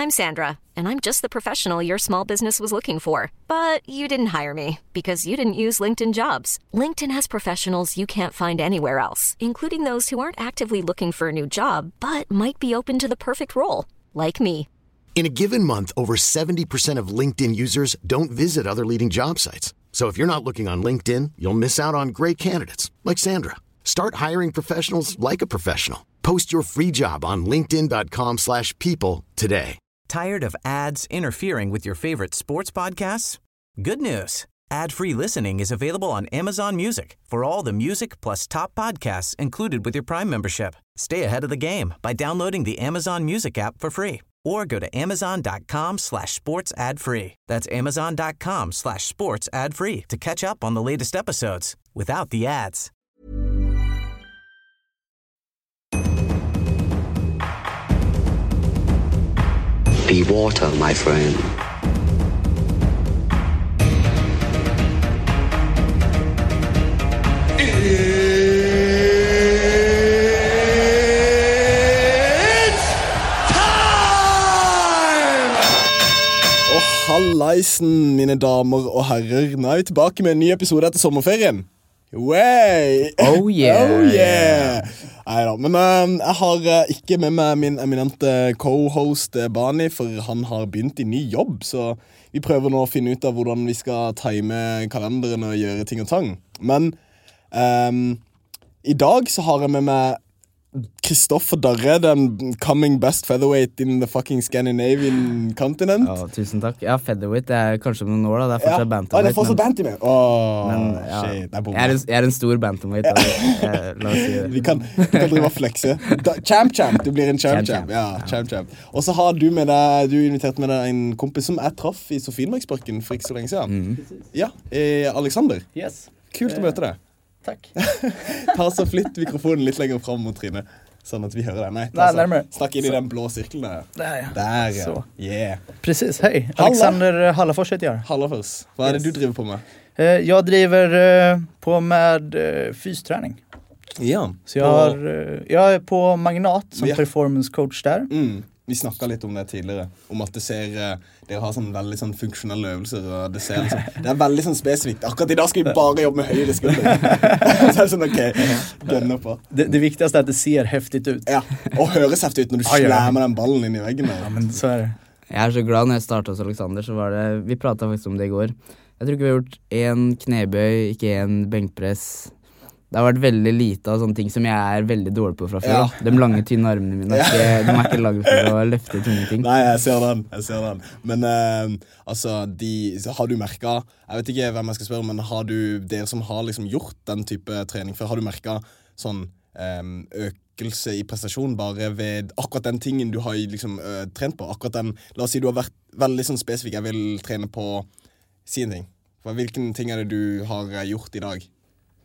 I'm Sandra, and I'm just the professional your small business was looking for. But you didn't hire me because you didn't use LinkedIn Jobs. LinkedIn has professionals you can't find anywhere else, including those who aren't actively looking for a new job, but might be open to the perfect role, like me. In a given month, over 70% of LinkedIn users don't visit other leading job sites. So if you're not looking on LinkedIn, you'll miss out on great candidates like Sandra. Start hiring professionals like a professional. Post your free job on linkedin.com/people today. Tired of ads interfering with your favorite sports podcasts? Good news. Ad-free listening is available on Amazon Music for all the music plus top podcasts included with your Prime membership. Stay ahead of the game by downloading the Amazon Music app for free or go to amazon.com/sports ad-free. That's amazon.com/sports ad-free to catch up on the latest episodes without the ads. Be water, my friend. Hallaisen, mine damer og herrer. Nå er vi tilbake med en ny episode etter sommerferien. Way! Oh yeah! Oh yeah! Neida, men jeg har ikke med meg min eminente co-host Bani, for han har begynt i ny jobb, så vi prøver nå å finne ut av hvordan vi skal time kalenderen og gjøre ting og tang. Men i dag så har jeg med meg Kristoffer Darre, den coming best featherweight in the fucking Scandinavian continent. Ja, tusen takk. Ja, featherweight det er kanskje om noen år da, det er fortsatt bantamweight. Det er fortsatt bantamweight. Shit, det er jeg er en stor bantamweight. La oss si det. Vi kan drive og flekse. Champ, du blir en champ. Ja, champ. Og så har du med deg, du invitert med deg en kompis som jeg traff i Sofienmarksparken for ikke så lenge siden. Ja, Alexander. Yes. Kult å møte deg. Takk. Ta så flytt mikrofonen litt lenger frem mot Trine, sånn at vi hører deg. Nei, nærmere. Snakk inn i den blå sirkelen der. Der, ja. Så. Yeah. Precis, hej. Alexander Hallafors heter jag. Hallafors. Vad är det du driver på med? Jag driver på med fysträning. Ja. Så jag är på Magnat som performance coach där. Vi snakket litt om det tidligere, om at dere har sånn veldig sånn funksjonelle øvelser, og det er veldig sånn spesifikt. Akkurat i dag skal vi bare jobbe med høyre skulder. Så det sånn, gønner på. Det viktigaste är att det ser häftigt ut. Ja, og høres heftig ut når du slammer den ballen inn i veggen. Ja, men så är det. Jeg er så glad når jeg startet hos Alexander, så var det, vi pratet faktisk om det i går. Jeg tror ikke vi har gjort en knebøy, ikke en benkpress. Det har vært veldig lite av sånne ting som jeg er veldig dårlig på fra før. Ja. De lange, tynne armene mine, de er ikke laget for å løfte tunge ting. Nei, jeg ser den. Men altså, har du merket, jeg vet ikke hvem jeg skal spørre, men har dere som har liksom gjort den type trening før, har du merket sånn økelse i prestasjon bare ved akkurat den tingen du har liksom trent på? Akkurat den, la oss si du har vært veldig sånn spesifikk, jeg vil trene på, si en ting. Hvilken ting er det du har gjort i dag?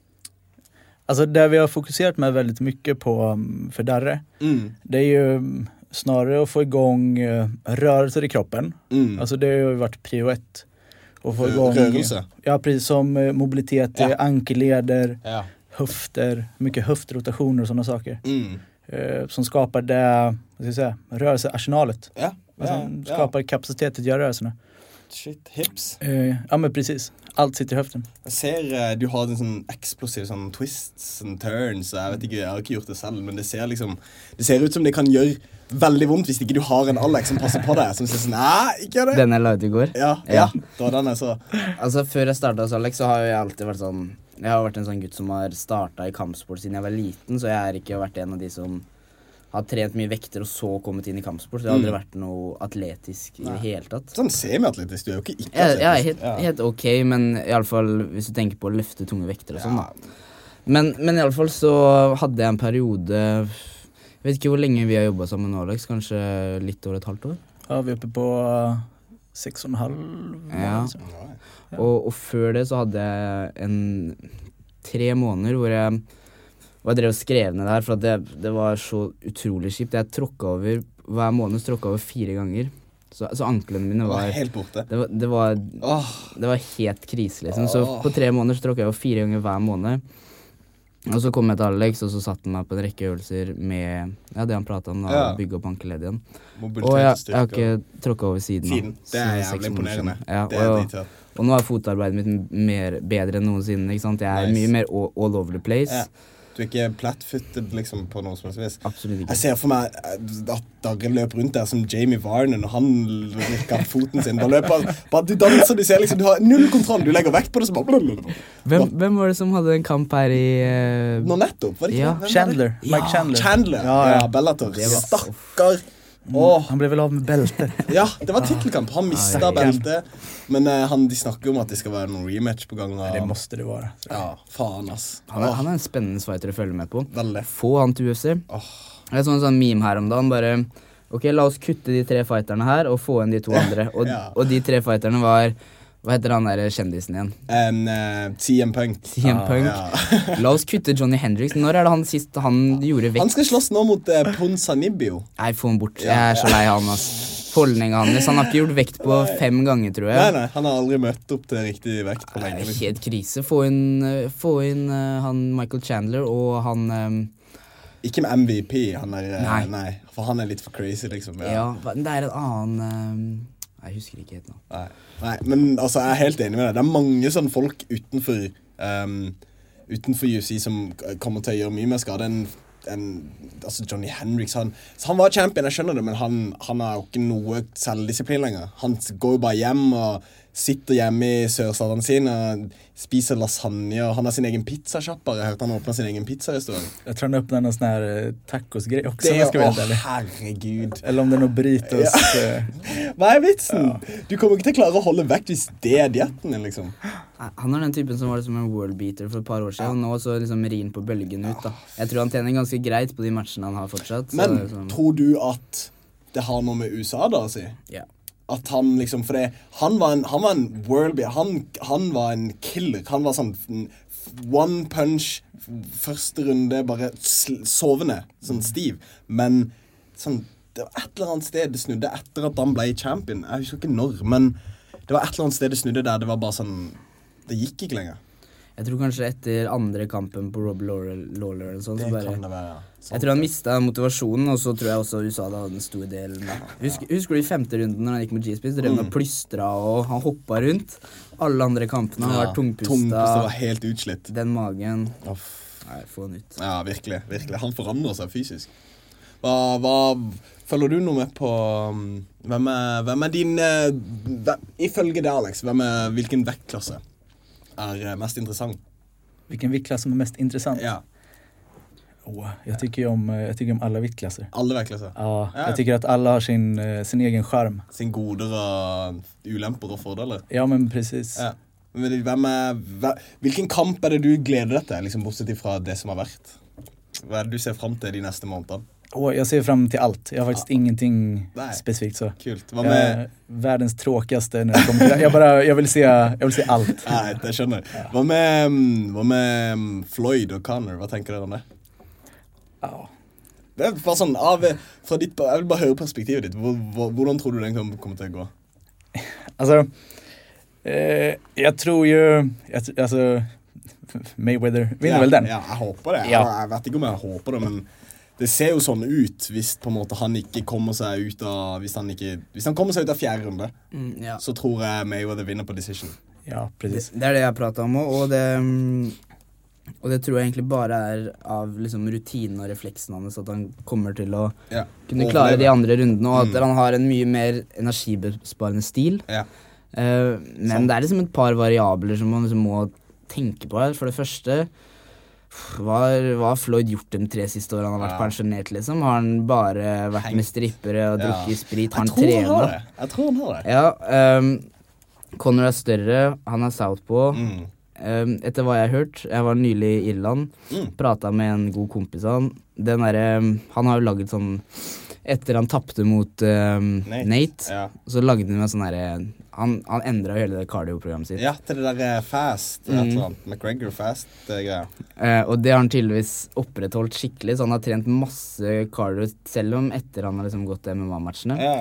Alltså det vi har fokuserat med väldigt mycket på för Darre, det är ju snarare att få igång rörelser i kroppen. Alltså det har ju varit prio 1. Att få igång rörelse? Ja, precis som mobilitet, ankelleder, höfter, mycket höftrotationer och sådana saker. Som skapar det, vad ska jag säga, rörelsearsenalet. Skapar kapacitet att göra rörelserna. Shit, hips. Ja, men precis. Allt sitter i höften. Jeg ser du har en sånn eksplosiv sånn twists and turns, jeg vet ikke, jeg har ikke gjort det selv, men det ser ut som det kan gjøre veldig vondt hvis ikke du har en Alex som passer på deg, som sier sånn, nei, ikke gjør det. Den jeg la ut i går? Ja, det var den jeg så. Altså, før jeg startet hos Alex, så har jeg alltid vært sånn, jeg har vært en sånn gutt som har startet i kampsport siden jeg var liten, så jeg har ikke vært en av de som har trent mye vekter og så kommet inn i kampsport. Det har aldri vært noe atletisk i det hele tatt. Sånn semi-atletisk, du er jo ikke atletisk. Ja, helt ok, men i alle fall hvis du tenker på å løfte tunge vekter og sånn da. Men i alle fall så hadde jeg en periode, jeg vet ikke hvor lenge vi har jobbet sammen med Alex, kanskje litt over et halvt år? Ja, vi er oppe på 6,5. Ja, og før det så hadde jeg 3 måneder hvor jeg drev og skrev ned det her, for at det var så utrolig kjipt. Jeg hver måned tråkket over 4 ganger. Så anklene mine var helt borte. Det var helt krise, liksom. Så på 3 måneder så tråkket jeg over 4 ganger hver måned. Og så kom jeg til Alex, og så satt han meg på en rekke øvelser med det han pratet om, da, bygge opp ankeledd igjen. Og jeg har ikke tråkket over siden. Det jævlig imponerende. Ja, og nå er fotarbeidet mitt bedre enn noensinne, ikke sant? Jeg mye mer all over the place. Du ikke flat-footed liksom på noe som helst vis. Absolutt ikke. Jeg ser for meg at Dagre løper rundt der som Jamie Varner når han rykker foten sin. Bare du danser, du ser liksom, du har null kontroll, du legger vekt på det, så bare... Hvem var det som hadde en kamp her i... Nå nettopp, var det ikke det? Chandler, Mike Chandler. Ja, Bellator. Stakkar. Han ble vel av med beltet. Ja, det var titelkamp. Han mistet beltet. Men de snakker om at det skal være noen rematch på gang. Det måste det være. Ja, faen ass. Han er en spennende fighter å følge med på. Veldig. Få han til UFC. Det er sånn meme her om dagen, bare... Ok, la oss kutte de 3 fighterne her, og få inn de 2 andre. Og de 3 fighterne var... Hva heter han der kjendisen igjen? CM Punk. CM Punk. La oss kutte Johnny Hendricks. Når er det han sist han gjorde vekt? Han skal slåss nå mot Ponzinibbio. Nei, få han bort. Jeg er så lei han, ass. Holdningen hans. Han har ikke gjort vekt på 5 ganger, tror jeg. Nei, han har aldri møtt opp til riktig vekt på lenge. Helt krise. Få inn han Michael Chandler og han... Ikke med MVP, han er... Nei, for han er litt for crazy, liksom. Ja, det er en annen... Jeg husker ikke helt nå. Nei, men altså, jeg er helt enig med deg. Det er mange sånne folk utenfor UFC som kommer til å gjøre mye mer skade enn altså Johnny Hendricks. Han var champion, jeg skjønner det, men han har jo ikke noe selvdisiplin lenger. Han går jo bare hjem og sitter hjemme i sørstatene sine og spiser lasagne, og han har sin egen pizzashopper. Jeg hørte han åpnet sin egen pizzarestaurant. Jeg tror han åpnet noen sånne her tacos-greier også. Herregud. Eller om det er noe burritos. Hva er vitsen? Du kommer ikke til å klare å holde vekt hvis det er dietten din, liksom. Han er den typen som var som en world beater for et par år siden, og nå så liksom rir på bølgen ut da. Jeg tror han tjener ganske greit på de matchene han har fortsatt. Men tror du at det har noe med USA da å si? Ja. At han liksom, for han var en world beater, han var en killer. Han var sånn one punch, første runde, bare sovende, sånn stiv. Men sånn, det var et eller annet sted det snudde etter at han ble champion. Jeg husker ikke når, men det var et eller annet sted det snudde der det var bare sånn, det gikk ikke lenger. Jeg tror kanskje etter andre kampen på Rob Lawler og sånn, så bare... Kan det være, ja. Jeg tror han mistet motivasjonen, og så tror jeg også USA hadde en stor del med. Husker du i 5. runden når han gikk med G-Spis? Drev han og plystra, og han hoppet rundt. Alle andre kampene har vært tungpusta. Tungpusta var helt utslitt. Den magen. Nei, få den ut. Ja, virkelig. Han forandrer seg fysisk. Følger du noe med på hvem er din ifølge det, Alex, hvilken vektklasse är mest intressant? Vilken viktklass som är mest intressant? Ja. Jag tycker om alla viktklasser. Alla viktklasser? Ja, jag tycker att alla har sin egen charm. Sin goder och ulemper och fördelar. Ja, men precis. Ja. Men vilken kamp är det du gleder deg til, liksom bortsett fra det som har vært? Hva er det du ser fram til de neste månedene? Jag ser fram till allt. Jag har faktiskt ingenting specifikt så. Kult. Vad med världens tråkigaste när det kommer. Jag vill se allt. Nej, det skjønner. Vad med Floyd och Conor? Vad tänker du om det? Ja. Det är bara sånn fra ditt, jag vill bara höra perspektivet ditt. Hvordan tror du den kommer till att gå? Alltså jag tror ju alltså Mayweather vinner väl den. Ja, jag hoppas det. Ja. Jag vet inte om jag hoppas det, men det ser jo sånn ut hvis på en måte han ikke kommer seg ut av hvis han kommer seg ut av 4. runde, ja. Så tror jeg Mayweather vinner på decision. Ja, precis. Det er det jeg pratet om også, og det tror jeg egentlig bare er av liksom rutinen og refleksen hans at han kommer til å kunne klare de andre rundene, og at han har en mye mer energibesparende stil. Ja. Men det er liksom et par variabler som man liksom må tenke på her. For det første, hva har Floyd gjort de 3 siste årene? Han har vært pensjonert, liksom. Har han bare vært med strippere og drukket sprit? Har han trenet? Jeg tror han har det. Ja, Conor er større, han er southpaw. Etter hva jeg har hørt, jeg var nylig i Irland, pratet med en god kompis av han. Han har jo laget sånn, etter han tappte mot Nate, så lagde han med sånn han endret jo hele det cardio-programmet sitt. Ja, til det der fast, et eller annet, McGregor fast, det greia. Og det har han tydeligvis opprettholdt skikkelig, så han har trent masse cardio, selv om etter han har liksom gått MMA-matchene. Ja.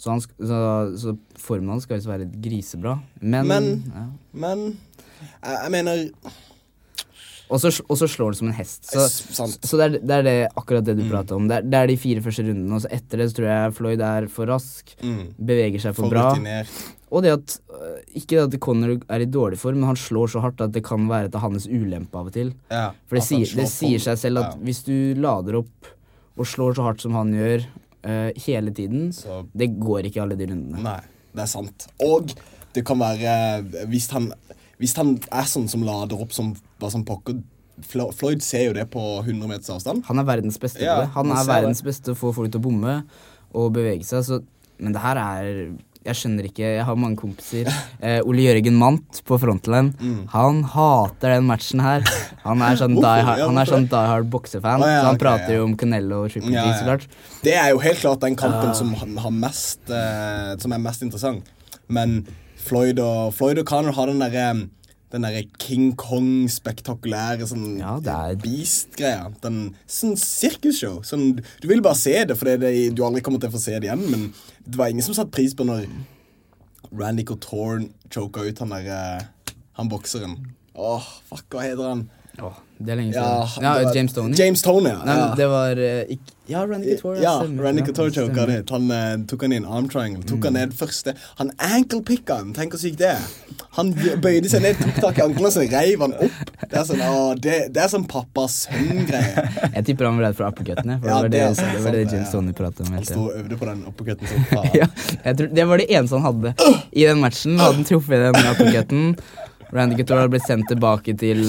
Så formen hans skal jo være grisebra. Men jeg mener, Og så slår han som en hest. Så det er det, akkurat det du prater om. Det er de 4 første rundene, og så etter det så tror jeg Floyd er for rask, beveger seg for bra. Og det at, ikke det at Conor er i dårlig form, men han slår så hardt at det kan være til hans ulempe av og til. Ja, for det sier seg selv at hvis du lader opp og slår så hardt som han gjør hele tiden, så det går ikke alle de rundene. Nei, det er sant. Og det kan være, hvis han er sånn som lader opp som bare som pokker, Floyd ser jo det på 100 meters avstand. Han er verdens beste på det. Han er verdens beste til å få folk til å bomme og bevege seg, så, men det her jeg skjønner ikke, jeg har mange kompiser. Ole Jørgen Mant på Frontline, han hater den matchen her. Han er sånn die hard boksefan, så han prater jo om Canelo og Triple G, så klart. Det er jo helt klart den kampen som er mest interessant. Men Floyd og Conor har den der King Kong spektakulære sånn beast-greia. Sånn cirkusshow. Sånn, du vil bare se det, for du aldri kommer til å få se det igjen, men det var ingen som satt pris på når Randy Couture choka ut han bokseren. Fuck, hva heter han? Det er lenge siden. James Toney. James Toney, Nei, det var Randy Couture. Randy Couture choka det. Han tok han i en arm triangle. Tok han ned første. Han ankle-picka han. Tenk hvor sykt det Han bøyde seg ned, tok tak i ankelen, og så reiv han opp. Det er sånn, det er sånn pappa-sønn-greie. Jeg tipper han var redd for uppercutten, for det var det James Toney pratet om. Han stod og øvde på den uppercutten som faen. Jeg tror det var det eneste han hadde i den matchen. Hadde han truffet den uppercutten. Randy Couture hadde blitt sendt tilbake til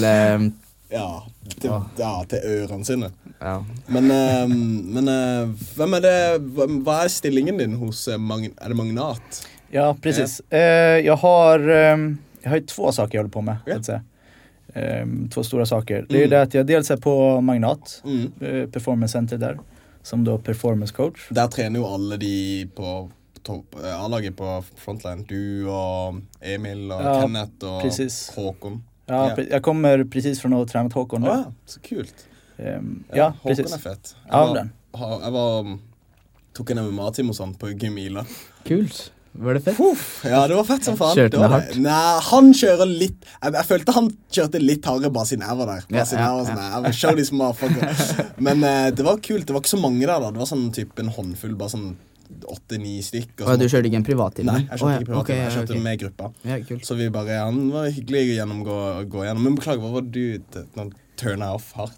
til ørene sine. Ja. Men hvem er det? Hva er stillingen din hos er det Magnat? Ja, precis. Jag har 2 saker jag håller på med, så att säga. 2 stora saker. Det är det att jag dels är på Magnat, Performance Center där, som då performance coach. Der trener jo alle de på A-laget på Frontline. Du og Emil og Kenneth og Håkon. Ja, jag kommer precis från att träna Håkon nu. Så kult. Ja, Håkon precis. er fett. Jag tok en MMA-time og sånn på Gymila. Kult. Var det fett? Ja, det var fett som faen. Kjørte han hardt? Nei, han kjører litt. Jeg følte han kjørte litt hardere bare siden jeg var der. Jeg var show these motherfucker. Men det var kult. Det var ikke så mange der da. Det var sånn typ en håndfull, bare sånn 8-9 stykker. Du kjørte ikke en privattime? Nei, jeg kjørte ikke privattime. Jeg kjørte med gruppa. Ja, kult. Så vi bare, han var hyggelig å gå gjennom. Men beklager, hva var du turna off hardt?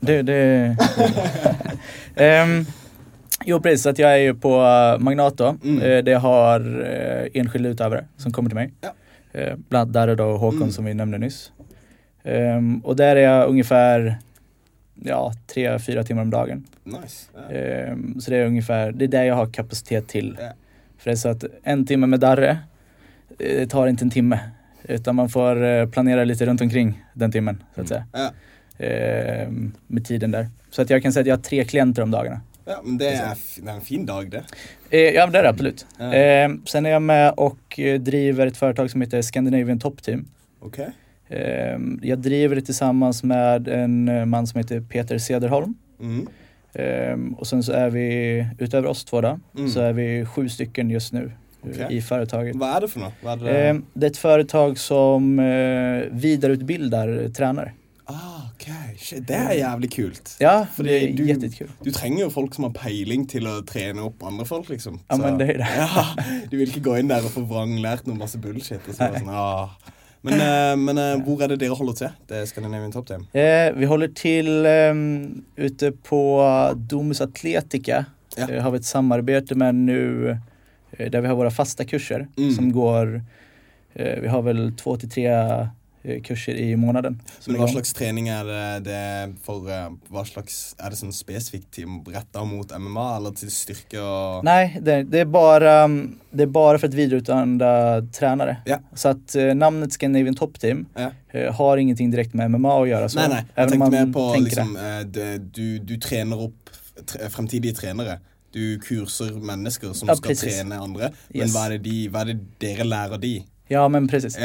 Jo, precis. Att jag är ju på Magnat då. Det har enskilda utövare som kommer till mig. Bland där är då Håkon som vi nämnde nyss. Och där är jag ungefär 3-4 timmar om dagen. Nice. Så det är ungefär, det är där jag har kapacitet till. För det är så att 1 timme med Darre tar inte en timme. Utan man får planera lite runt omkring den timmen, så att säga. Med tiden där. Så att jag kan säga att jag har 3 klienter om dagarna. Ja, men det är en fin dag det. Ja, det är det absolut. Sen är jag med och driver ett företag som heter Scandinavian Top Team. Okej. Jag driver det tillsammans med en man som heter Peter Cederholm. Och sen så är vi, utöver oss 2 då, så är vi 7 stycken just nu i företaget. Vad är det för något? Det är ett företag som vidareutbildar tränare. Okej. Det er jævlig kult. Ja, for det er jättekul. Du trenger jo folk som har peiling til å trene opp andre folk, liksom. Ja, men det er det. Ja, du vil ikke gå inn der og få vranglært noe masse bullshit. Og så sånn, Men hvor er det dere holder til? Det er Scandinavian Top Team. Vi håller till ute på Domus Atletica. Har vi ett samarbete med nu där vi har våra fasta kurser som går, vi har väl 2 till 3 kurser i månaden. Men hva slags trening er det for, hva slags, er det sånn spesifikt rettet mot MMA eller til styrke og... Nej, det är bara för att vidareutbilda tränare. Så att namnet Scandinavian Top Team har ingenting direkt med MMA att göra. Så. Nej, jag tänkte mer på liksom, du tränar upp fremtidige trenere. Du kurser mennesker som skal trene andre. Men hva er det dere lærer de? Ja, men precis.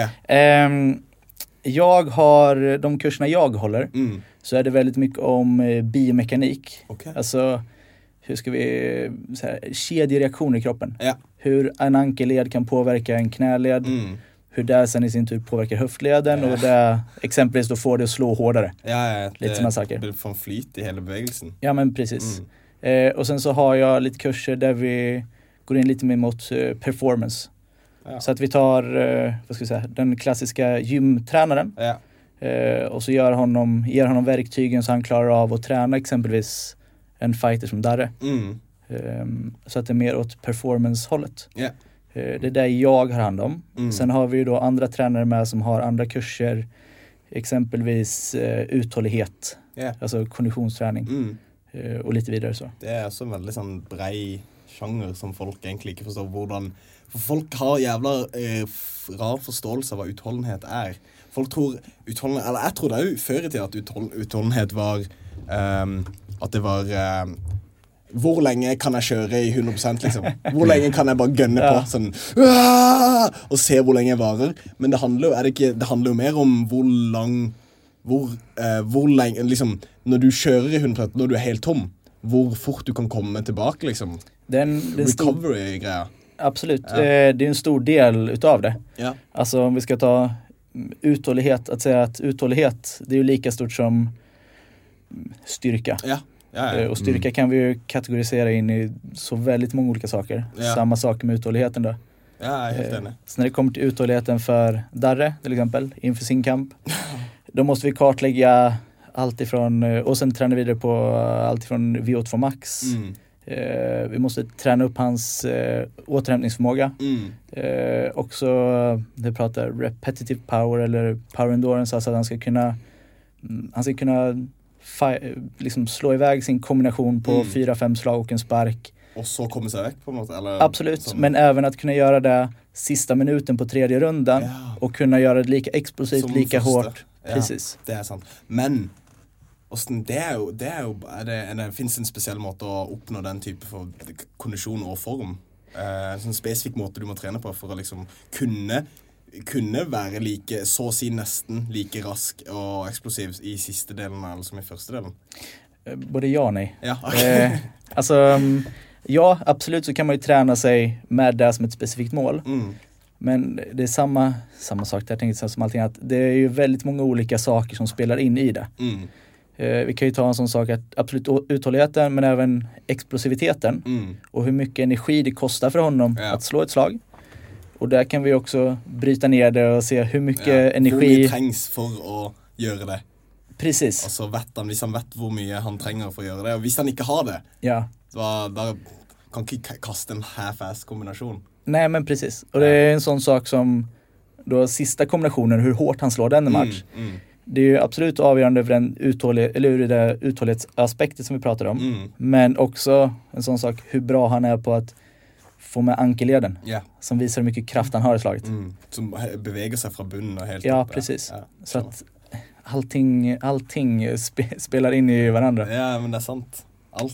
Jag har, de kurserna jag håller, så är det väldigt mycket om biomekanik. Alltså, hur ska vi säga, kedjereaktioner i kroppen. Hur en ankelled kan påverka en knäled. hur det sen i sin tur påverkar höftleden och det exempelvis då får det att slå hårdare. Lite sådana saker. Det får en flyt i hela bevegelsen. Ja, men precis. Och sen så har jag lite kurser där vi går in lite mer mot performance. Ja. Så att vi tar vad ska jag säga, den klassiska gymtränaren. Ja. Och så ger honom verktygen så han klarar av att träna exempelvis en fighter som Darre. Så att det är mer åt performance-hållet. Yeah. Det är det jag har hand om. Sen har vi ju då andra tränare med som har andra kurser. Exempelvis uthållighet. Yeah. Alltså konditionsträning. Och lite vidare så. Det är också en väldigt sån bred genre som folk egentligen inte förstår hvordan. For folk har jävla rar forståelse av vad utholdenhet är. Folk tror utholdenhet, eller jag tror det jo før i tiden at utholdenhet var at det var hvor lenge kan jeg kjøre i 100% liksom? Hvor lenge kan jeg bare gønne på sånn og se hvor lenge jeg varer? Men det handler jo mer om hvor lenge liksom, når du kjører i 100%, når du er helt tom, hvor fort du kan komme tilbake liksom. Den recovery-greia. Absolut, det är en stor del utav det. Ja. Alltså om vi ska ta uthållighet, att säga att uthållighet, det är ju lika stort som styrka. Ja. Och styrka kan vi ju kategorisera in i så väldigt många olika saker. Ja. Samma sak med uthålligheten då. Ja, helt enig. Så när det kommer till uthålligheten för Darre till exempel, inför sin kamp, då måste vi kartlägga allt ifrån, och sen träna vidare på allt ifrån VO2 max. Vi måste träna upp hans återhämtningsförmåga. Också det pratar repetitive power eller power endurance, alltså att han ska kunna liksom slå iväg sin kombination på 4-5 slag och en spark. Och så kommer sig väck på något eller absolut, som... men även att kunna göra det sista minuten på tredje rundan och kunna göra det lika explosivt, som lika första. Hårt. Ja, precis. Det är sant. Men det finns en speciell måte å oppnå den type for kondisjon og form. En sånn spesifikk måte du må trene på for å liksom kunne være like, så å si nesten like rask og eksplosiv i siste delen eller som i første delen. Både ja och nej. Ja. Alltså, ja, absolut så kan man ju träna sig med det som ett specifikt mål. Men det är samma sak där, jag tänkte som allting, att det är ju väldigt många olika saker som spelar in i det. Vi kan ju ta en sån sak att absolut uthålligheten, men även explosiviteten och hur mycket energi det kostar för honom att slå ett slag. Och där kan vi också bryta ner det och se hur mycket energi... Hvor mye trengs for å gjøre det. Precis. Og så vet han, hvis han vet hvor mye han trenger for å gjøre det, og hvis han ikke har det, da kan ikke kaste en half-ass kombination. Nej, men precis. Och det är en sån sak som då sista kombinationen, hur hårt han slår den match. Det är ju absolut avgörande för den uthållighetsaspektet som vi pratar om. Men också en sån sak, hur bra han är på att få med ankelleden. Som visar hur mycket kraft han har i slaget. Som beveger sig från bunnen och helt upp. Precis. Så att allting spelar in i varandra. Ja, men det är sant.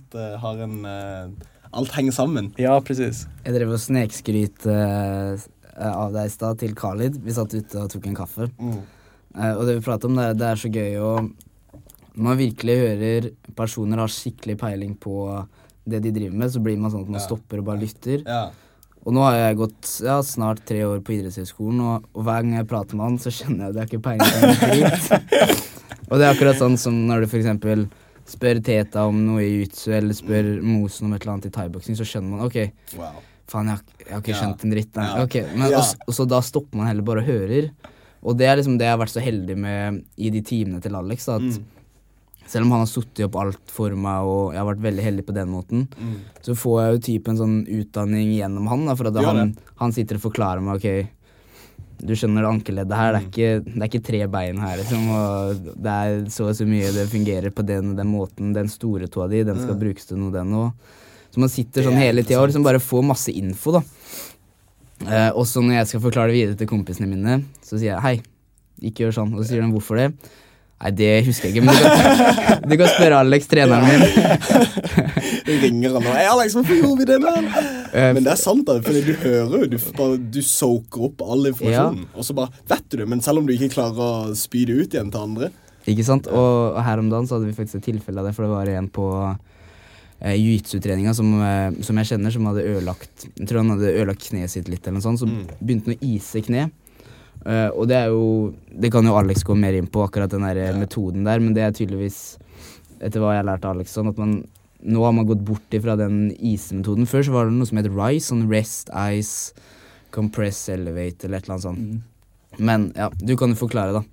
Allt hänger samman. Ja, precis. Jag drev och snekskryt av deg i stad til Khalid. Vi satt ute og tok en kaffe. Og det vi prater om, det er så gøy å... Når man virkelig hører personer har skikkelig peiling på det de driver med, så blir man sånn at man stopper og bare lytter. Og nå har jeg gått snart 3 år på idrettshøyskolen, og hver gang jeg prater med han, så kjenner jeg at jeg ikke peiling på en dritt. Og det er akkurat sånn som når du for eksempel spør Teta om noe i jiu-jitsu, eller spør Mosen om et eller annet i thai-boxing, så skjønner man, ok, faen, jeg har ikke skjønt en dritt. Okay, men, og så da stopper man heller bare og hører. Og det er liksom det jeg har vært så heldig med i de timene til Alex, da, at selv om han har suttet opp alt for meg, og jeg har vært veldig heldig på den måten, så får jeg jo typ en sånn utdanning gjennom han, da, for at han sitter og forklarer meg, ok, du skjønner det ankeleddet her, det er ikke 3 bein her, liksom, og det er så mye det fungerer på den måten, den store toa di, den skal brukes til noe, den og så man sitter sånn hele tiden og liksom bare får masse info, da. Og så når jeg skal forklare det videre til kompisene mine, så sier jeg, hei, ikke gjør sånn, og så sier de, hvorfor det? Nei, det husker jeg ikke, men du kan spørre Alex, treneren min. Du ringer han og, hei Alex, hvorfor gjorde vi det der? Men det er sant da, for du hører, du soaker opp all informasjonen, og så bare vet du det, men selv om du ikke klarer å spy det ut igjen til andre. Ikke sant, og her om dagen så hadde vi faktisk et tilfelle av det, for det var en på jiu-jitsu-treninga som jeg kjenner, som hadde ødelagt, jeg tror han hadde ødelagt kneet sitt litt eller noe sånt, så begynte han å ise kne, Og det kan jo Alex gå mer inn på, akkurat den der metoden der, men det tydeligvis, etter hva jeg har lært av Alex, sånn at nå har man gått bort ifra den ismetoden. Før så var det noe som heter RICE, sånn rest, ice, compress, elevate, eller et eller annet sånt. Men ja, du kan jo forklare da.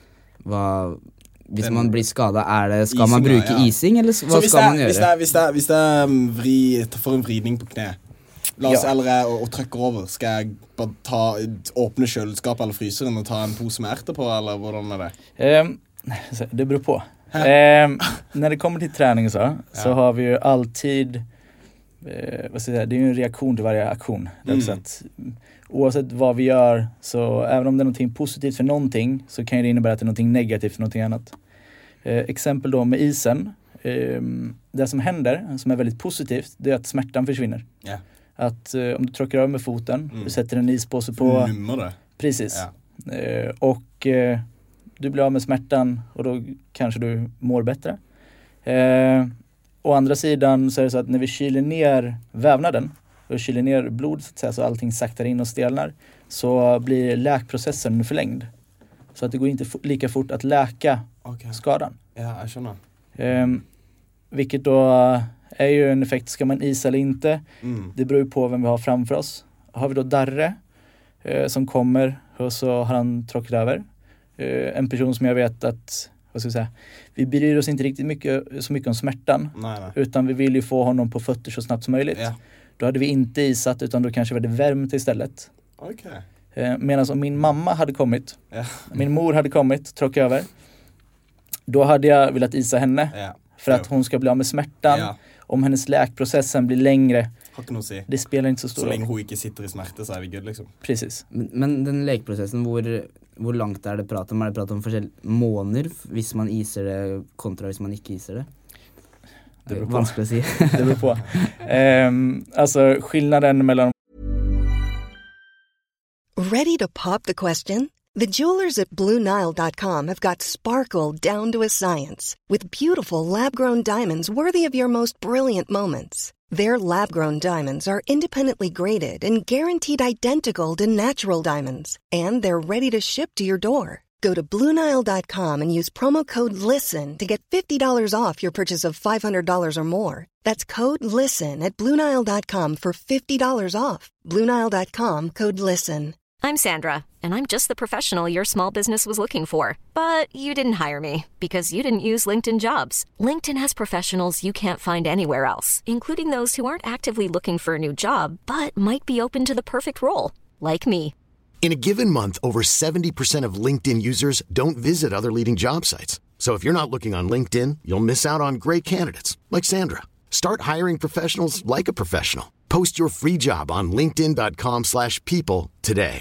Hvis man blir skadet, skal man bruke ising, eller hva skal man gjøre? Hvis jeg får en vridning på kne, la oss og trykker over, skal jeg bare åpne kjøleskapet eller fryseren og ta en pose med erter på, eller hvordan det? Det beror på. När det kommer till träning så har vi ju alltid vad ska jag säga, det är ju en reaktion till varje aktion. Så att, oavsett vad vi gör, så även om det är någonting positivt för någonting, så kan det innebära att det är någonting negativt för någonting annat. Exempel då med isen, det som händer, som är väldigt positivt, det är att smärtan försvinner. Att om du trycker över med foten, du sätter en ispåse på nummer. Precis. Och du blir av med smärtan och då kanske du mår bättre. Å andra sidan så är det så att när vi kyler ner vävnaden och kyler ner blod så att säga, så allting saktar in och stelnar, så blir läkprocessen förlängd. Så att det går inte lika fort att läka skadan. Ja, jag känner. Vilket då är ju en effekt, ska man isa eller inte? Det beror ju på vem vi har framför oss. Har vi då Darre som kommer och så har han tråkat över. En person som jag vet att, vad ska jag säga, vi bryr oss inte riktigt så mycket om smärtan. Nej. Utan vi vill ju få honom på fötter så snabbt som möjligt. Då hade vi inte isat, utan då kanske vi hade värmt istället. Medan om min mamma hade kommit, min mor hade kommit, tråkat över, då hade jag velat isa henne för att hon ska bli av med smärtan. Om hennes läkprocessen blir längre, det spelar inte så stor roll. Så länge hon inte sitter i smärta så är vi good liksom. Precis. Men den läkprocessen, hvor langt det prat om? Det prat om forskjellige måneder hvis man iser det kontra hvis man ikke iser det? Det beror på. Vanskelig å si. Det beror på. Alltså skillnaden mellan... Ready to pop the question? The jewelers at BlueNile.com have got sparkle down to a science with beautiful lab-grown diamonds worthy of your most brilliant moments. Their lab-grown diamonds are independently graded and guaranteed identical to natural diamonds. And they're ready to ship to your door. Go to BlueNile.com and use promo code LISTEN to get $50 off your purchase of $500 or more. That's code LISTEN at BlueNile.com for $50 off. BlueNile.com, code LISTEN. I'm Sandra, and I'm just the professional your small business was looking for. But you didn't hire me because you didn't use LinkedIn Jobs. LinkedIn has professionals you can't find anywhere else, including those who aren't actively looking for a new job, but might be open to the perfect role, like me. In a given month, over 70% of LinkedIn users don't visit other leading job sites. So if you're not looking on LinkedIn, you'll miss out on great candidates, like Sandra. Start hiring professionals like a professional. Post your free job on linkedin.com/people today.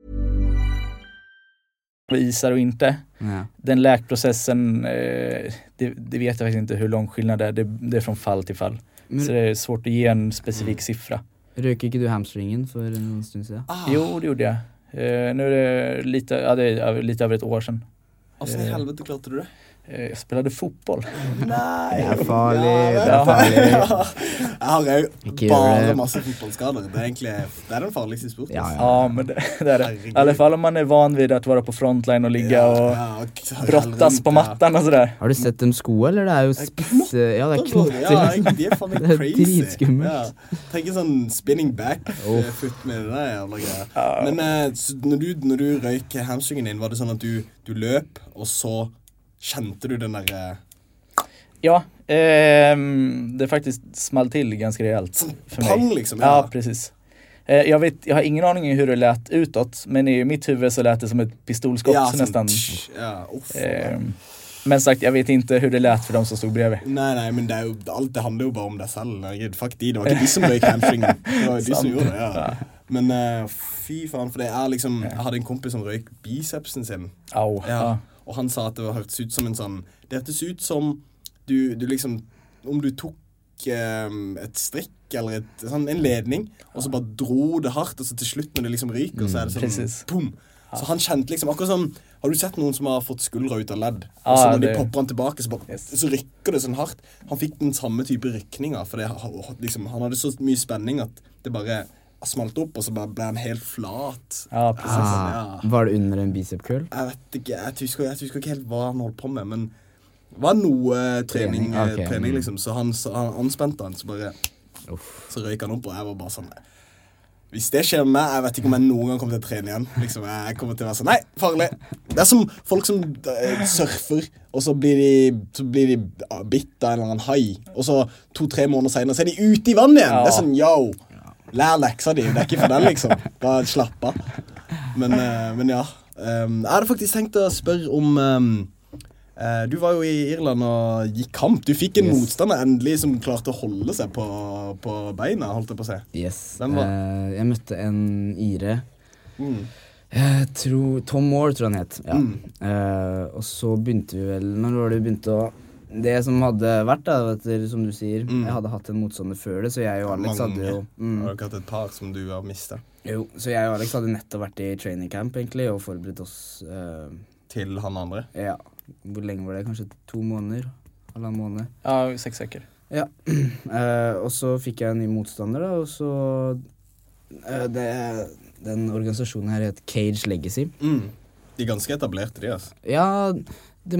Isar och inte. Den läkprocessen, det vet jag faktiskt inte hur lång skillnad det är. Det är från fall till fall. Så det är svårt att ge en specifik siffra. Røk ikke du hamstringen för en stund siden? Jo, det gjorde jag. Nu är det lite över ett år sedan. Och sen i helvete klarte du det? Jag spelade fotboll. Nej. Det är farligt. Jag har ju bara massa fotbollsskador. Det är den farligaste sporten. Ja, men det är det. I alla fall om man är van vid att vara på frontline och ligga och brottas på mattan och sådär. Har du sett dem sko, eller det är ju spisse? Ja, det är knotter. Ja, det är fan crazy. Det är dritskummelt. Tänk en sån spinning back foot med det där jävla grejer. Men när du røyk hamstringen din, var det sånn at du løp, og så kände du den där... Ja, det faktiskt small till ganska rejält för mig. Pang liksom. Ja, precis. Jag har ingen aning om hur det lät utåt, men i mitt huvud så lät det som ett pistolskott nästan. Men sagt, jag vet inte hur det lät för de som stod bredvid. Nej, men allt det handlar ju bara om dig själv. Fuck det var inte de som røyk hamstringen. Det var de som gjorde det, ja. Men fy fan, för det är liksom... Jag hade en kompis som røyk bicepsen sin. Ja. Och han sa att det hørtes ut som en sån... Det hørtes ut som du liksom... Om du tog ett streck eller en ledning, och så bara drog det hardt, och så till slut när det liksom ryker, så är det sånn... Boom! Så han kjente liksom akkurat som... Har du sett noen som har fått skuldra ut av ledd? Og så når de popper han tilbake, så rykker det sånn hardt. Han fikk den samme type rykninger, for det, liksom, han hadde så mye spenning at det bare... smalt opp, og så bare ble han helt flat. Ja, precis. Var det under en bicep curl? Jeg vet ikke, jeg husker ikke helt hva han holdt på med, men det var noe trening liksom, så han anspente han, så bare, så røyk han opp, og jeg var bare sånn, hvis det skjer med meg, jeg vet ikke om jeg noen gang kommer til å trene igjen. Liksom, jeg kommer til å være sånn, nei, farlig. Det som folk som surfer, og så blir de bitt av en eller annen hai, og så 2-3 måneder senere, så er de ute i vann igjen. Det er sånn, yo, lær leksa di, det er ikke for den, liksom. Bare slapp av. Men ja, jeg hadde faktisk tenkt å spørre om... du var jo i Irland og gikk kamp. Du fikk en motstander endelig som klarte å holde seg på beina, holdt jeg på å si. Yes. Jeg møtte en ire. Jeg tror Tom Moore, tror han het. Ja. Og så begynte vi vel, når var det vi begynte å... Det som hadde vært da, som du sier, jeg hadde hatt en motstander før det, så jeg og Alex hadde jo... Har du ikke hatt et par som du har mistet? Jo, så jeg og Alex hadde nettopp vært i training camp egentlig, og forberedt oss... Til han andre? Ja. Hvor lenge var det? Kanskje 2 måneder? Halvannen måned? Ja, 6 veckor. Ja. Og så fikk jeg en ny motstander da, og så... Den organisasjonen her heter Cage Legacy. De er ganske etablerte, de, altså. Ja, de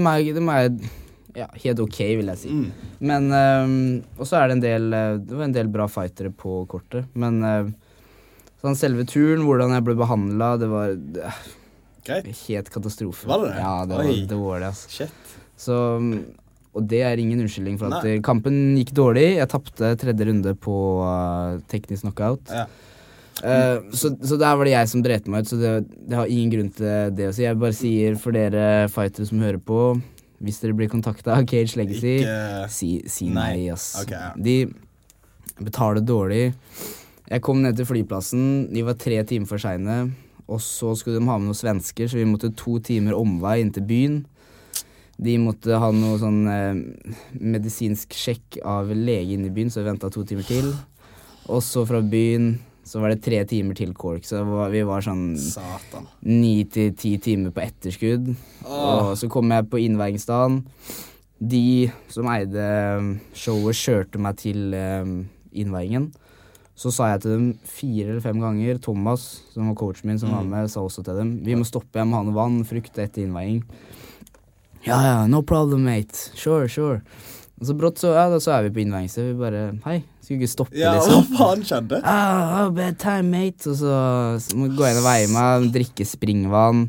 er helt ok, vil jeg si. Men, og så er det det var en del bra fightere på kortet, men sånn selve turen, hvordan jeg ble behandlet, det var... Greit. Helt katastrofe. Var det det? Ja, det var det, altså. Shit. Så, og det er ingen unnskyldning for at kampen gikk dårlig. Jeg tappte 3. runde på teknisk knockout. Ja. Så der var det jeg som drete meg ut, så det har ingen grunn til det å si. Jeg bare sier for dere fightere som hører på, hvis dere blir kontaktet av Cage Legacy, si nei, ass. Okay, ja. De betaler dårlig. Jeg kom ned til flyplassen, de var 3 timer for sene. Og så skulle de ha med noen svensker, så vi måtte 2 timer omvei inn til byen. De måtte ha noe sånn medisinsk sjekk av lege inn i byen, så vi ventet 2 timer til. Og så fra byen, så var det 3 timer til Cork, så vi var sånn 9-10 timer på etterskudd. Og så kom jeg på innveiingsdagen. De som eide showet kjørte meg til innveiingen. Så sa jeg til dem 4 eller 5 ganger, Thomas, som var coachen min, som var med, sa også til dem, vi må stoppe, jeg må ha noe vann, frukt etter innveiing. Ja, no problem, mate. Sure. Og så brått så er vi på innveiingstedet, vi bare, hei, skal vi ikke stoppe, liksom? Ja, hva faen skjedde? Bad time, mate. Og så må vi gå inn og veie meg, drikke springvann.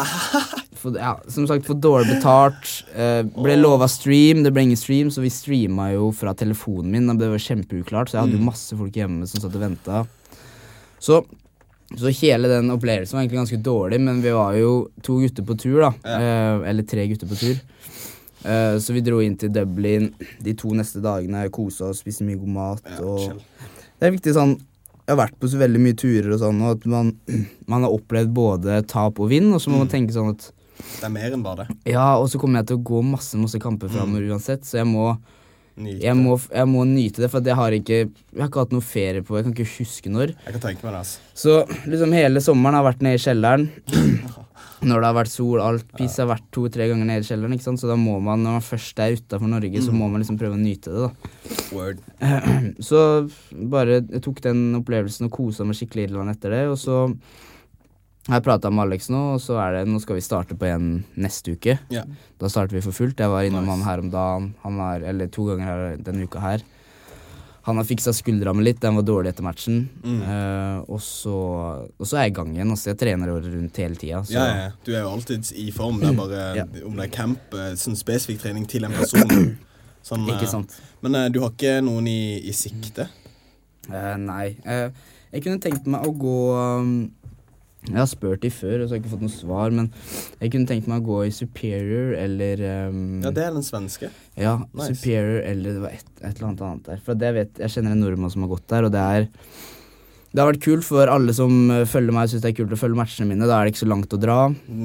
Som sagt, for dårlig betalt. Ble lovet stream, det ble ingen stream, så vi streamet jo fra telefonen min, og det var kjempeuklart, så jeg hadde jo masse folk hjemme som satt og ventet. Så hele den opplevelsen var egentlig ganske dårlig, men vi var jo 2 gutter på tur da, eller 3 gutter på tur. Så vi dro inn til Dublin de 2 neste dagene, koset og spiste mye god mat, og det er viktig sånn, jeg har vært på så veldig mye turer og sånn, og at man har opplevd både tap og vinn, og så må man tenke sånn at det er mer enn bare det. Ja, og så kommer jeg til å gå masse kamper fremover uansett, så jeg må nyte det, for jeg har ikke hatt noe ferie på, jeg kan ikke huske når. Jeg kan tenke meg det, altså. Så liksom hele sommeren har vært nede i kjelleren, når det har vært sol, alt piss har vært 2-3 ganger nede i kjelleren, ikke sant? Så da må man, når man først er utenfor Norge, så må man liksom prøve å nyte det da. Word. Så bare, jeg tok den opplevelsen og koset meg skikkelig Irland etter det, og så har jeg pratet med Alex nå, og så nå skal vi starte på en neste uke. Yeah. Da starter vi for fullt. Jeg var innom han her om dagen, eller 2 ganger her, denne uka her. Han har fikset skuldra med litt, den var dårlig etter matchen. Og så er jeg i gang igjen, og så jeg trener rundt hele tiden. Så. Ja, du er jo alltid i form, det er bare om det er camp, sånn spesifikk trening til en person. Sånn, ikke sant. Men du har ikke noen i sikte? Nei, jeg kunne tenkt meg å gå... Jeg har spurt de før, og så har jeg ikke fått noe svar, men jeg kunne tenkt meg å gå i Superior, eller... Ja, det er den svenske. Ja, nice. Superior, eller det var et eller annet der. For jeg kjenner en nordmann som har gått der, og det har vært kult for alle som følger meg og synes det er kult å følge matchene mine. Da er det ikke så langt å dra.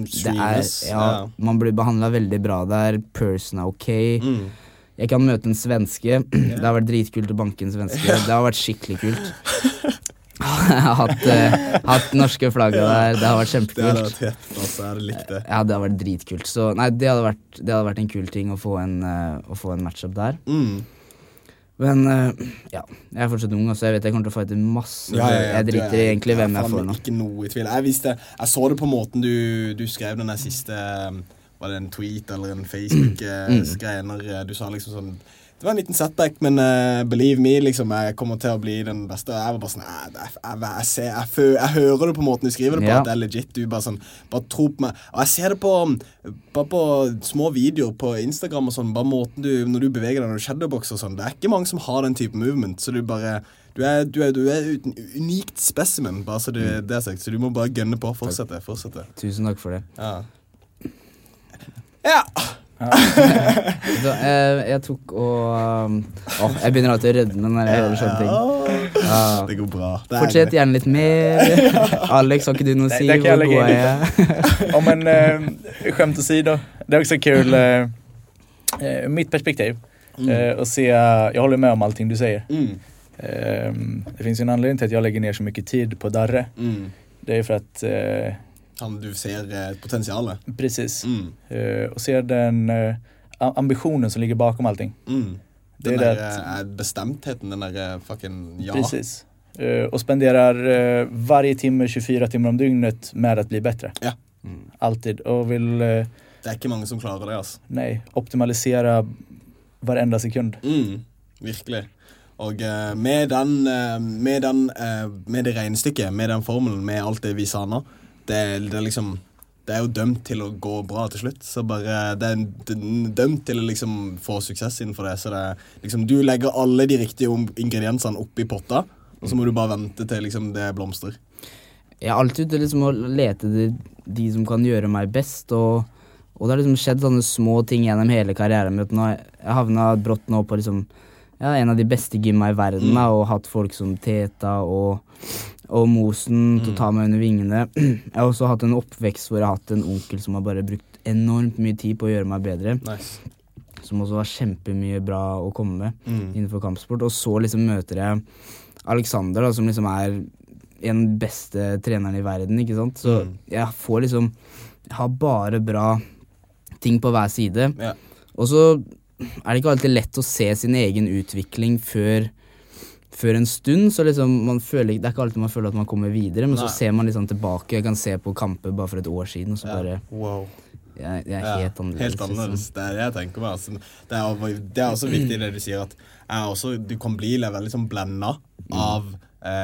Man blir behandlet veldig bra der, person er ok. Jeg kan møte en svenske, det har vært dritkult å banke en svenske, det har vært skikkelig kult. Jeg har hatt norske flagget der. Det har vært kjempekult. Det hadde vært helt, altså, jeg hadde likt det. Ja, det har vært dritkult. Så nei, det hadde vært en kul ting å få en matchup der. Men ja, jeg fortsatt ung, så jeg vet jeg kommer til å fighte masse. Jeg driter i egentlig hvem jeg får nå. Ikke noe i tvil. Jeg så det på måten du skrev den der siste, var det en tweet eller en Facebook-greie, når du sa liksom sånn, det var en liten setback, men believe me, liksom, jeg kommer til å bli den beste. Jeg var bare sånn, jeg hører det på måten du skriver det på, at det legit. Du bare sånn, bare tro på meg. Og jeg ser det bare på små videoer på Instagram og sånn, bare måten når du beveger deg, når du shadowboxer og sånn. Det ikke mange som har den type movement, så du er et unikt specimen, bare så det er sagt. Så du må bare gønne på, fortsette. Tusen takk for det. Ja. Så, jeg tok og jeg begynner alltid å rødme når jeg hører sånne ting. Det går bra. Fortsett gjerne litt mer. Alex, har ikke du noe å si? Det kan jag lägga in. Men skämt åsido, det är också kul mitt perspektiv och se, jag håller med om allting du säger. Det finns ju en anledning till att jag lägger ner så mycket tid på Darre. Det är för att du ser potentialet. Precis. Och ser den ambitionen som ligger bakom allting. Den där bestämdheten, den där fucking Precis. Och spenderar varje timme 24 timmar om dygnet med att bli bättre. Ja. Alltid. Och vill det är inte många som klarar det, alltså. Nej, optimalisera varenda sekund. Virkelig. Og med det regnestykket, med den formelen, med alt det vi sa nå, det er jo dømt til å gå bra til slutt. Så bare, det er dømt til å liksom få suksess innenfor det. Så det er liksom, du legger alle de riktige ingrediensene opp i potta, og så må du bare vente til liksom det blomstrer. Jeg har alltid ute liksom å lete de som kan gjøre meg best, og det har liksom skjedd sånne små ting gjennom hele karrieren min. Jeg havnet brått nå på liksom, en av de beste gymma i verden, og hatt folk som Teta og Mosen til å ta meg under vingene. Jeg har også hatt en oppvekst hvor jeg har hatt en onkel som har bare brukt enormt mye tid på å gjøre meg bedre. Nice. Som også har kjempemye bra å komme med innenfor kampsport. Og så liksom møter jeg Alexander, da, som liksom er en beste treneren i verden, ikke sant? Så jeg får liksom, jeg har bare bra ting på hver side. Ja. Og så er det ikke alltid lett å se sin egen utvikling før en stund, så liksom man føler, det er ikke alltid man føler at man kommer videre, men så ser man liksom tilbake, jeg kan se på kamper bare for et år siden, og så bare, wow. Jeg er helt annerledes. Helt annerledes, det er det jeg tenker meg. Altså, det er også viktig det du sier, at du kan bli veldig sånn blendet av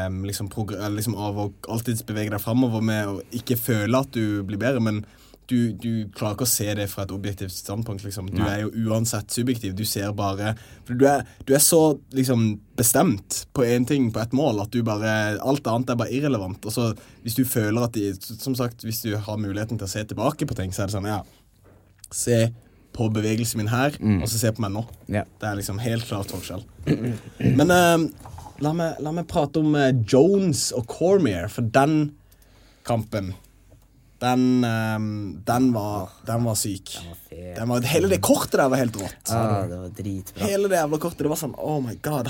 av å alltid bevege deg fremover med å ikke føle at du blir bedre, men du klarer ikke å se det fra et objektivt standpunkt, liksom. Du er jo uansett subjektiv, du ser bare, for du er så liksom bestemt på en ting, på et mål, at du bare, alt annet er bare irrelevant, og så hvis du føler at som sagt, hvis du har muligheten til å se tilbake på ting, så er det sånn, se på bevegelsen min her, og så se på meg nå. Det er liksom helt klart forskjell. Men la meg prate om Jones og Cormier, for den kampen, den var syk. Hele det kortet der var helt rått. Det var dritbra. Hele det jævla kortet, det var sånn, oh my god,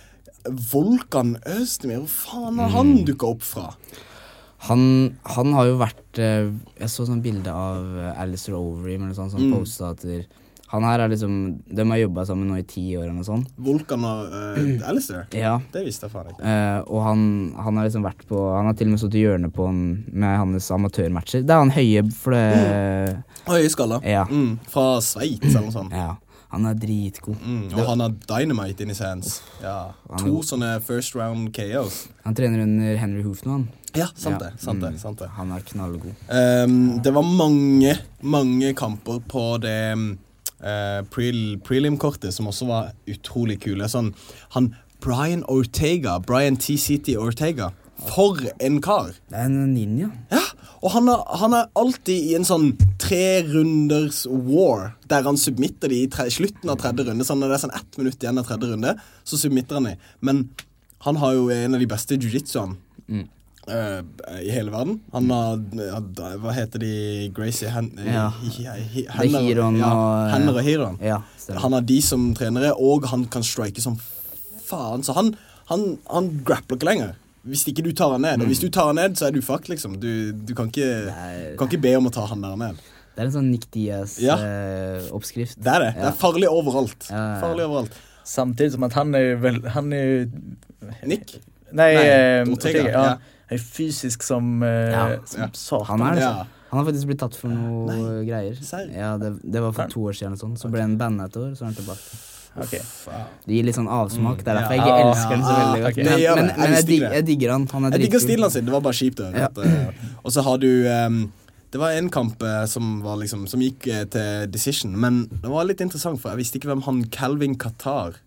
Volkan Özdemir, hvor faen har han dukket opp fra? Han har jo vært, jeg så sånn bilde av Alistair Overeem, eller sånn postater. Han her er liksom, de har jobbet sammen nå i 10 år eller noe sånt. Volkan og Alistair? Ja. Det visste jeg faen ikke. Og han har liksom vært på, han har til og med stått i hjørnet på med hans amatørmatcher. Det er han høye, for det... Høye skala? Ja. Fra Sveits eller noe sånt. Ja, han er dritgod. Og han har dynamite in his hands. Ja. 2 sånne first round KOs. Han trener under Henry Hoof nå, han. Ja, sant det. Han er knallgod. Det var mange kamper på det... prelim-kortet som også var utrolig kule. Sånn, Brian TCT Ortega, for en kar. Det er en ninja. Ja, og han er alltid i en sånn 3 runders war, der han submitter de i slutten av 3. runde, sånn når det er sånn 1 minutt igjen av 3. runde, så submitter han de. Men han har jo en av de beste jiu-jitsuene i hele verden. Han har, hva heter de, Gracie Henner og Hiron. Ja, han har de som trenere, og han kan strike som faen, så han grappler ikke lenger. Hvis ikke du tar han ned, og hvis du tar han ned, så er du fuck, liksom. Du kan ikke be om å ta han der ned. Det er en sånn Nick Diaz oppskrift. Det er farlig overalt. Farlig overalt. Samtidigt som att han är Nick? Nej, Ortega. ja. Han är fysisk som satan. Han har faktisk blitt tatt for noe greier. Ja, det var for 2 år siden sånn. Så ble han bandet et år, så er han tilbake. Okay. Det gir litt sånn avsmak. Det er derfor jeg ikke elsker den så veldig godt. Men jeg digger han. Han er jeg digger stilen sin, det var bare kjipt. Og så har du det var en kamp som var liksom, som gikk til decision, men det var litt interessant, for jeg visste ikke hvem han Calvin Catter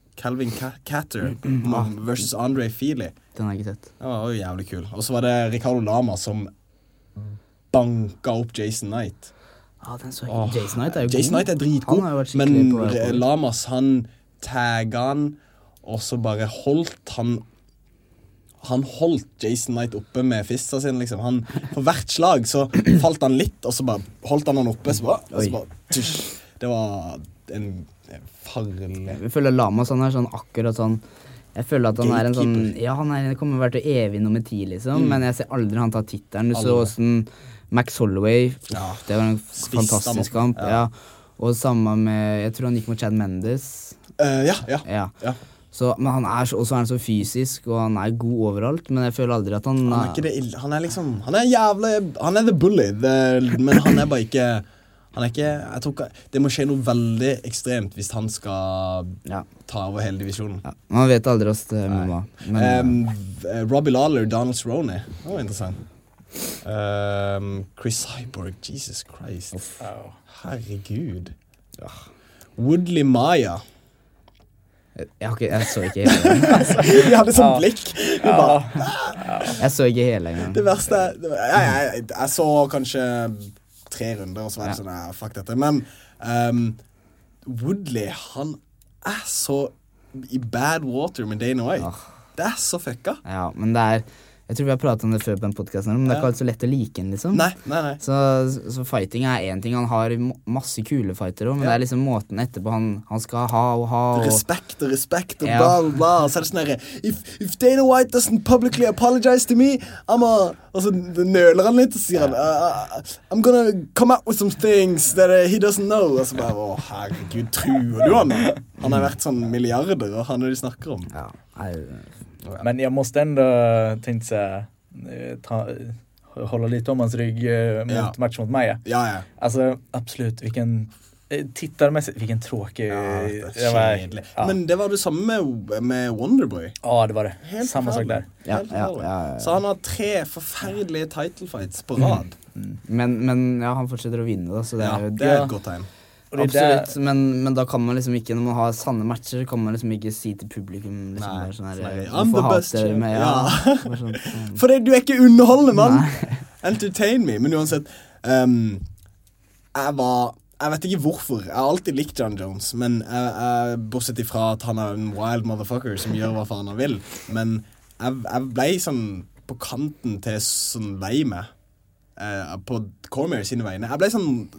versus Andre Feely. Den har jeg ikke sett. Det var jo jævlig kul. Og så var det Ricardo Lama som banka opp Jason Knight. Den så ikke. Jason Knight er jo god. Jason Knight er dritgod, men Lamas, han tagget han, og så bare holdt han holdt Jason Knight oppe med fista sin, liksom. Han, for hvert slag så falt han litt, og så bare holdt han oppe, så bare tush. Det var en farlig... Jeg føler Lamas, han er sånn akkurat sånn, jeg føler at han er en sånn, ja, han kommer å være til evig nummer 10, liksom, men jeg ser aldri han ta tittelen. Du så hvordan Max Holloway, det var en fantastisk kamp, og sammen med, jeg tror han gikk mot Chad Mendes. Ja. Så, men han er så fysisk, og han er god overalt, men jeg føler aldri at han... Han er liksom, han er jævlig, han er the bully, men han er bare ikke... jeg tror ikke, det må skje noe veldig ekstremt hvis han skal ta over hele divisjonen. Man vet aldri oss det MMA. Robbie Lawler, Donald Cerrone, det var interessant. Chris Cyborg, Jesus Christ. Herregud. Woodley Maya. Jeg så ikke hele. Vi hadde sånn blikk. Jeg så ikke hele engang. Det verste, jeg så kanskje 3 runder, og så var det sånn, fuck dette. Men Woodley, han er så i bad water med Dana White. Det er så fucka. Ja, men det er... Jeg tror vi har pratet om det før på den podcasten, men det er ikke alltid så lett å like den, liksom. Nei. Så fighting er en ting. Han har masse kule fightere, men det er liksom måten etterpå han skal ha. Respekt, og bla, bla. Så er det sånn her, if Dana White doesn't publicly apologize to me, og så nøler han litt, og sier han, I'm gonna come up with some things that he doesn't know. Og så bare, herregud, tror du han? Han har vært sånn milliarder, og han er det de snakker om. Men jag måste ändå tänkte hålla lite om hans rygg mot match mot Maja. Ja. Alltså absolut, vilken tittarmässigt, vilken tråkig... det var Men det var det samme med Wonderboy. Ja, det var det. Helt samma sak där. Ja. Så han har 3 forferdelige title fights på rad. Men han fortsetter å vinne da, så det er jo... Det er et godt tegn. Absolutt, men da kan man liksom ikke, når man har sanne matcher, kan man liksom ikke si til publikum liksom, sånn her, I'm the best med, sånn. For du er ikke underholdende, mann. Entertain me. Men uansett, jeg vet ikke hvorfor. Jeg har alltid likt John Jones, men bortsett ifra at han er en wild motherfucker som gjør hva faen han vil. Men jeg ble sånn på kanten til sånn lei meg på Cormier sine vegne. Jeg ble sånn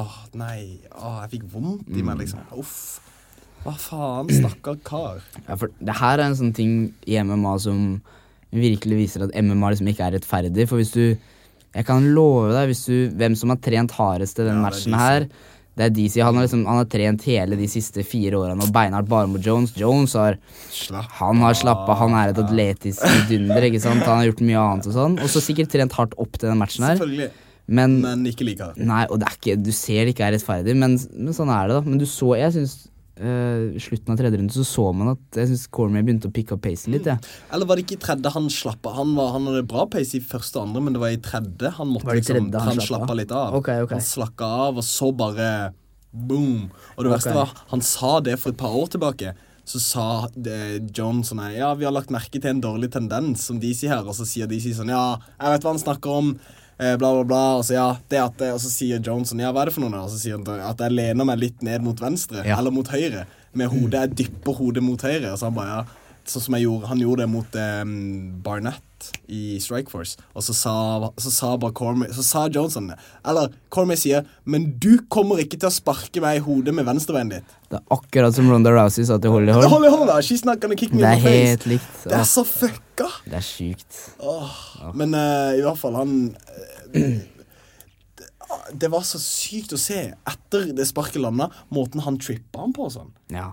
jeg fikk vondt i meg, liksom. Hva faen, stakkar kar. Ja, for det her er en sånn ting i MMA som virkelig viser at MMA liksom ikke er rettferdig, for hvis du, jeg kan love deg, hvem som har trent hardest i den matchen her, det er DC. Han har trent hele de siste 4 årene og beinhardt bare mot Jones. Jones har slappet, han er et atletisk dunder, ikke sant? Han har gjort mye annet og sånn, og så sikkert trent hardt opp til den matchen her. Selvfølgelig. Men ikke like hardt. Nei, og det er ikke, du ser det ikke er rettferdig, men sånn er det da. Men du så, jeg synes, slutten av 3. runde så man at jeg synes Cormier begynte å pick up pacen litt, Eller var det ikke i 3. han slappet? Han hadde bra pace i 1. og 2, men det var i 3. han måtte han slappet litt av. Okay. Han slakket av, og så bare boom. Og det verste var, han sa det for et par år tilbake. Så sa John sånn her, vi har lagt merke til en dårlig tendens som de sier her, og så sier de sånn, jeg vet hva han snakker om, bla bla bla, og så og så sier John sånn, hva er det for noe? Og så sier han at jeg lener meg litt ned mot venstre, eller mot høyre, med hodet, jeg dypper hodet mot høyre, og så han bare, sånn som han gjorde det mot Barnett i Strikeforce, og så sa bare Cormier, så sa Johnson, eller Cormier sier, men du kommer ikke til å sparke meg i hodet med venstrebein ditt. Det er akkurat som Ronda Rousey sa til Holly Holm. Holly Holm da, she's not gonna kick me in the face. Det er helt likt. Det er så fucka. Det er sykt. Men i hvert fall, han det var så sykt å se etter det sparket landet, måten han trippet han på og sånn. Ja.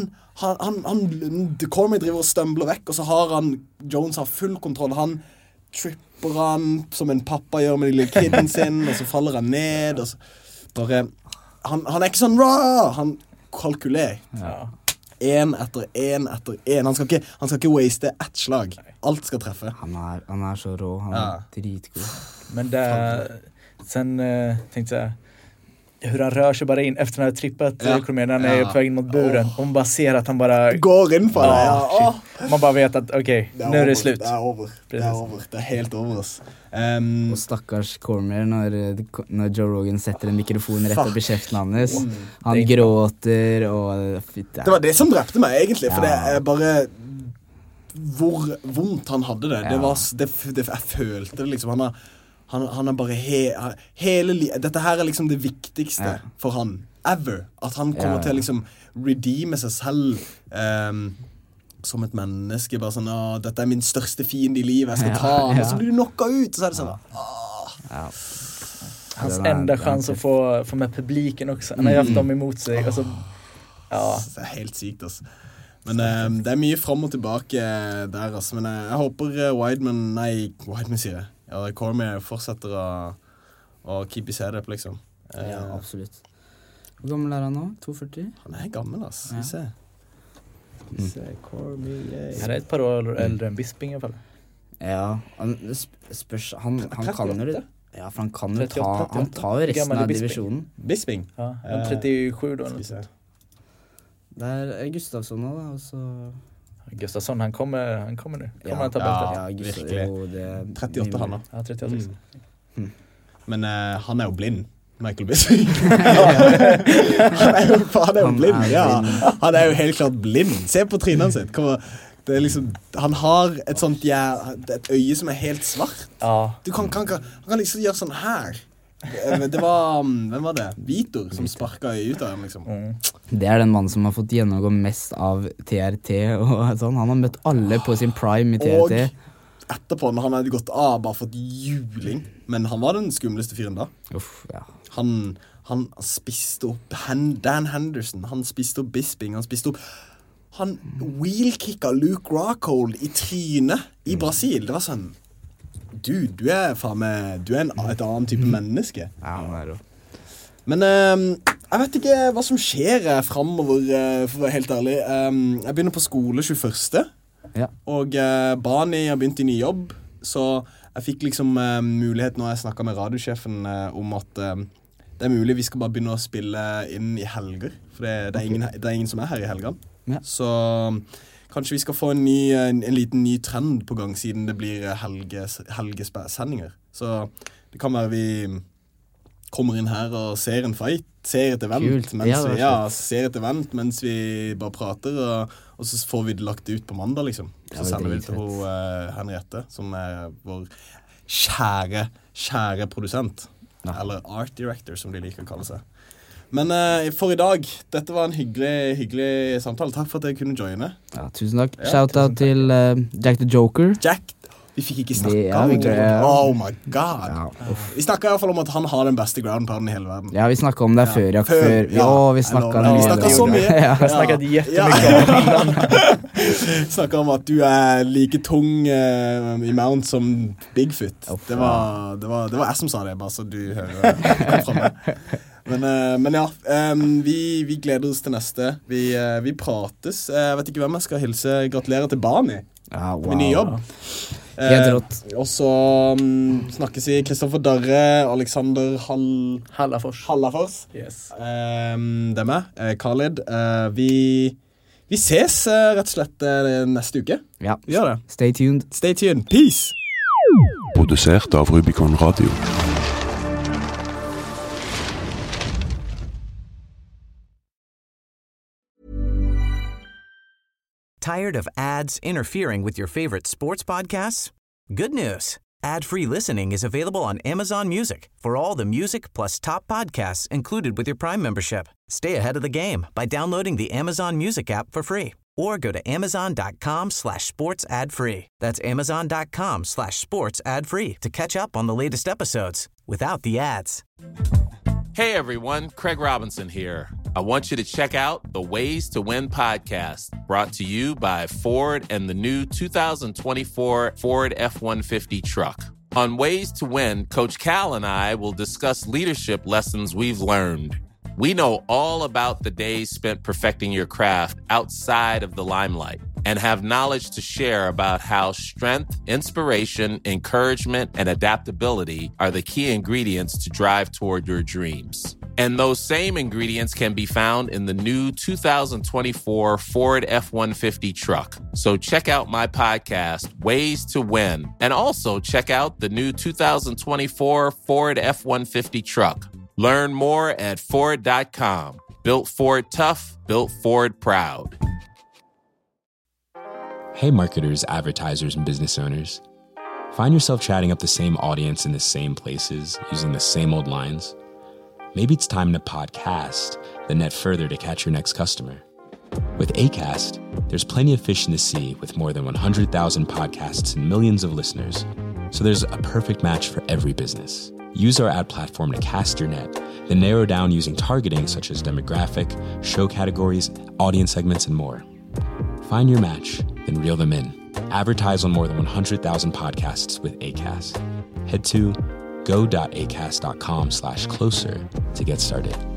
Cormier driver og stømbler vekk, og så har Jones har full kontroll. Han tripper han som en pappa gjør med de lille kidden sin, og så faller han ned, og så bare, han er ikke sånn raw, han kalkulerer. Ja. En etter en. Han skal ikke waste ett slag. Alt skal treffe. Han er så rå, han er dritgod. Men sen tänkte jag hur han rör sig bara in efter den här trippet Cormier när han är på väg in mot buren och man bara ser att han bara går in för det. Man bara vet att okej, nu är det slut. Det är over. Det är helt over oss. Og stakkars Cormier når Joe Rogan setter en mikrofon rett opp i kjeften hans. Han gråter og det var det som drepte meg egentlig, for det er bare hvor vondt han hadde det. Jeg følte det liksom. Han er bare hele dette her er liksom det viktigste for han ever, at han kommer til å liksom redeeme seg selv som et menneske, bare sånn, dette er min største fiende i livet, jeg skal ta han, og så blir du knocka ut, og så er det sånn hans enda chans att få med publiken också. Han har haft dem emot sig, alltså, det är helt sykt alltså. Men det är mye fram og tilbake der altså. Men jeg håper Weidman sier det. Ja, Cormier fortsetter å keep his head up liksom. Ja, absolutt. Hvor gammel er han nå? 42? Han er gammel altså, vi ser. Cormier. Han är ett par år äldre än Bisping i alla fall. Ja, han kan jo det. Ja, for han kan jo han tar jo resten av divisjonen. Bisping? Ja, 37 då. Det er Gustafsson nå da, og så... Gustafsson, han kommer nu. Kommer han ta bältet? Ja, virkelig. 38 han da. Ja, 38. Men han er jo blind, Michael Bisping. han er jo blind, ja. Han er jo helt klart blind. Se på trinene sitt. Det er liksom, han har et sånt et øye som er helt svart. Ja. Du kan liksom gjøre sånn her. Det var, hvem var det? Vitor som sparket ut av ham liksom. Det er den mannen som har fått gjennomgå mest av TRT og sånn. Han har møtt alle på sin prime i TRT. Og etterpå, når han hadde gått av, bare fått juling. Men han var den skumleste fyren da. Han spiste opp Dan Henderson, han spiste opp Bisping, han wheelkicka Luke Rockhold i trynet i Brasil. Det var sånn, du er faen meg, du er et annet type menneske. Ja, han er jo. Men jeg vet ikke hva som skjer fremover, for å være helt ærlig. Jeg begynner på skole 21. Ja. Og Bani har begynt i ny jobb, så jeg fikk liksom mulighet når jeg snakket med radiosjefen om at det er mulig vi skal bare begynne å spille inn i helger, for det er ingen som er her i helgen. Ja. Så kanskje vi skal få en liten ny trend på gang siden det blir helgesendinger. Så det kan være vi kommer inn her og ser en fight, ser et event, ser et event mens vi bare prater, og så får vi det lagt ut på mandag liksom. Så sender vi det til Henriette, som er vår kjære produsent, eller art director som de liker å kalle seg. Men for i dag, dette var en hyggelig samtale. Takk for at jeg kunne joine. Ja, tusen takk. Shoutout til Jack the Joker. Jack, vi fikk ikke snakke om det. Oh my god. Ja, vi snakket i hvert fall om at han har den beste ground pounden i hele verden. Ja, vi snakket om det før. Vi snakket så mye. Vi har snakket jättemycket om det. Snakket om at du er like tung i mount som Bigfoot. Det var jeg som sa det, bare så du hører fra meg. Men ja, vi gleder oss til neste. Vi prates. Jeg vet ikke hvem jeg skal hilse. Gratulerer til Bani med ny jobb. Helt rått. Og så snakkes vi Kristoffer Darre, Alexander Hallafors. Yes. Det er meg, Khalid. Vi ses rett og slett neste uke. Ja, vi gjør det. Stay tuned. Peace. Produsert av Rubicon Radio. Tired of ads interfering with your favorite sports podcasts? Good news. Ad-free listening is available on Amazon Music for all the music plus top podcasts included with your Prime membership. Stay ahead of the game by downloading the Amazon Music app for free or go to amazon.com/sports ad free. That's amazon.com/sports ad free to catch up on the latest episodes without the ads. Hey everyone, Craig Robinson here. I want you to check out the Ways to Win podcast, brought to you by Ford and the new 2024 Ford F-150 truck. On Ways to Win, Coach Cal and I will discuss leadership lessons we've learned. We know all about the days spent perfecting your craft outside of the limelight and have knowledge to share about how strength, inspiration, encouragement, and adaptability are the key ingredients to drive toward your dreams. And those same ingredients can be found in the new 2024 Ford F-150 truck. So check out my podcast, Ways to Win, and also check out the new 2024 Ford F-150 truck. Learn more at Ford.com. Built Ford tough, built Ford proud. Hey marketers, advertisers, and business owners. Find yourself chatting up the same audience in the same places, using the same old lines? Maybe it's time to podcast, then net further to catch your next customer. With Acast, there's plenty of fish in the sea with more than 100,000 podcasts and millions of listeners. So there's a perfect match for every business. Use our ad platform to cast your net, then narrow down using targeting such as demographic, show categories, audience segments, and more. Find your match, then reel them in. Advertise on more than 100,000 podcasts with Acast. Head to go.acast.com/closer to get started.